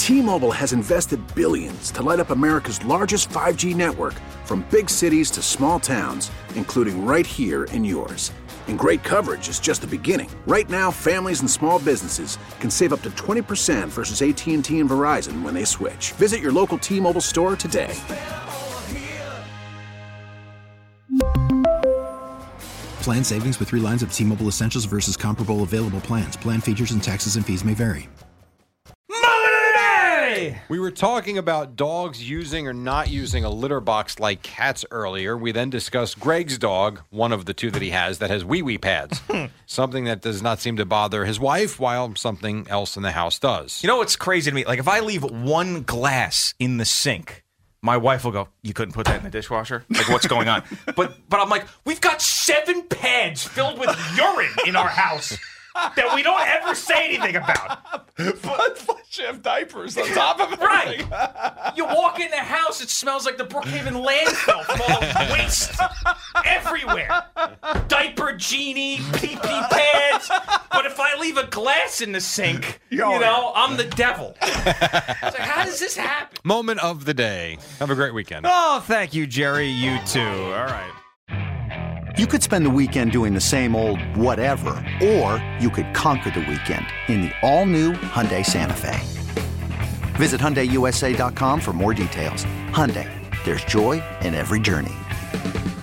T-Mobile has invested billions to light up America's largest 5G network, from big cities to small towns, including right here in yours. And great coverage is just the beginning. Right now, families and small businesses can save up to 20% versus AT&T and Verizon when they switch. Visit your local T-Mobile store today. Plan savings with 3 lines of T-Mobile Essentials versus comparable available plans. Plan features and taxes and fees may vary. We were talking about dogs using or not using a litter box like cats earlier. We then discussed Greg's dog, one of the two that he has, that has wee-wee pads. Something that does not seem to bother his wife, while something else in the house does. You know what's crazy to me? Like, if I leave one glass in the sink, my wife will go, "You couldn't put that in the dishwasher?" Like, what's going on? But I'm like, we've got 7 pads filled with urine in our house that we don't ever say anything about. But you have diapers on top of everything. Right. You walk in the house, it smells like the Brookhaven landfill from all the waste everywhere. Diaper genie, pee-pee pads. But if I leave a glass in the sink, I'm the devil. It's like, how does this happen? Moment of the day. Have a great weekend. Oh, thank you, Jerry. You too. All right. You could spend the weekend doing the same old whatever, or you could conquer the weekend in the all-new Hyundai Santa Fe. Visit HyundaiUSA.com for more details. Hyundai, there's joy in every journey.